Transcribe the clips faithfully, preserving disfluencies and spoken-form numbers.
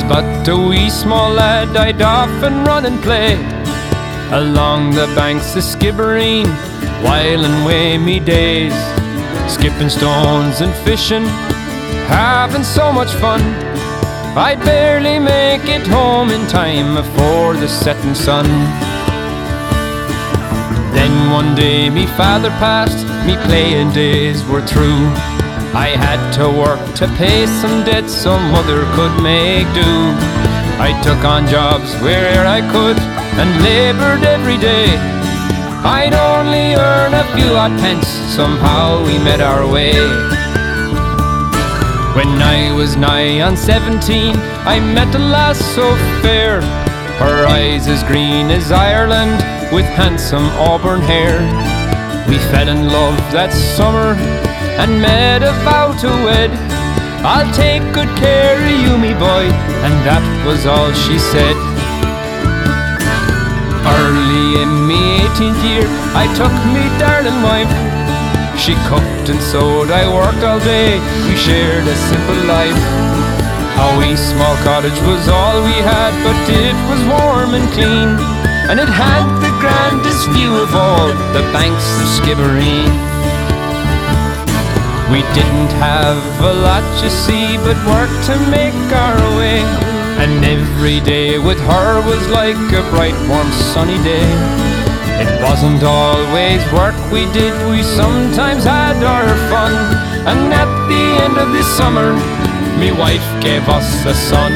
but a wee small lad I'd often run and play along the banks of Skibbereen, whiling away me days, skipping stones and fishing, having so much fun. I'd barely make it home in time before the setting sun. Then one day me father passed, me playing days were through. I had to work to pay some debts so mother could make do. I took on jobs where I could and laboured every day. I'd only earn a few odd pence, somehow we met our way. When I was nigh on seventeen, I met a lass so fair, her eyes as green as Ireland, with handsome auburn hair. We fell in love that summer and made a vow to wed. I'll take good care of you, me boy, and that was all she said. Early in me eighteenth year, I took me darling wife. She cooked and sewed, I worked all day, we shared a simple life. A wee small cottage was all we had, but it was warm and clean, and it had the grandest view of all the banks of Skibbereen. We didn't have a lot, you see, but work to make our way, and every day with her was like a bright, warm, sunny day. It wasn't always work we did, we sometimes had our fun, and at the end of the summer, me wife gave us a son.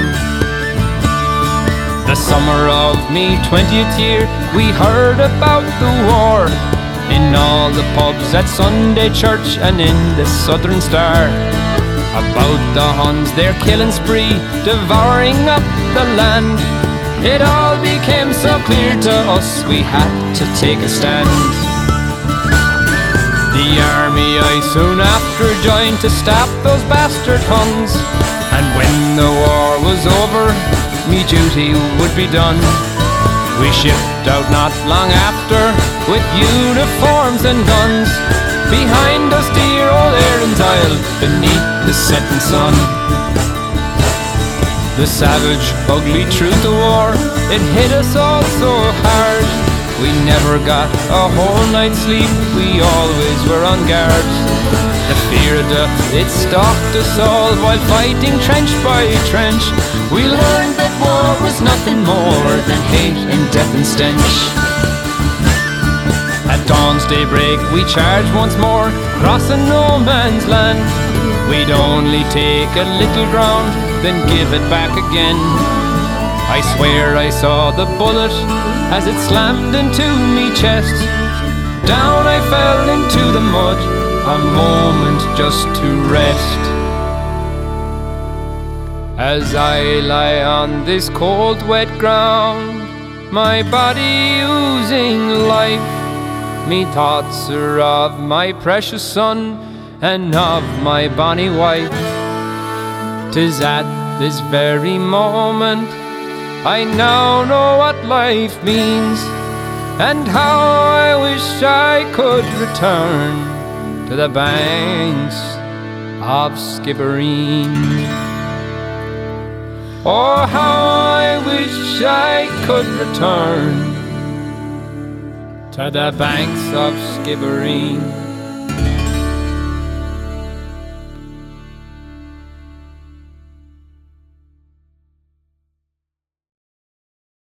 The summer of me twentieth year, we heard about the war in all the pubs at Sunday church and in the Southern Star, about the Huns, their killing spree, devouring up the land. It all became so clear to us, we had to take a stand. The army I soon after joined to stop those bastard Huns, and when the war was over, me duty would be done. We shipped out not long after, with uniforms and guns, behind us dear old Erin's Isle, beneath the setting sun. The savage, ugly truth of war, it hit us all so hard. We never got a whole night's sleep, we always were on guard. The fear of death, it stalked us all while fighting trench by trench. We learned that war was nothing more than hate and death and stench. At dawn's daybreak we charged once more, crossing no man's land. We'd only take a little ground, then give it back again. I swear I saw the bullet as it slammed into me chest. Down I fell into the mud, a moment just to rest. As I lie on this cold wet ground, my body oozing life, me thoughts are of my precious son and of my bonny wife. 'Tis at this very moment I now know what life means, and how I wish I could return to the banks of Skibbereen. Oh, how I wish I could return to the banks of Skibbereen.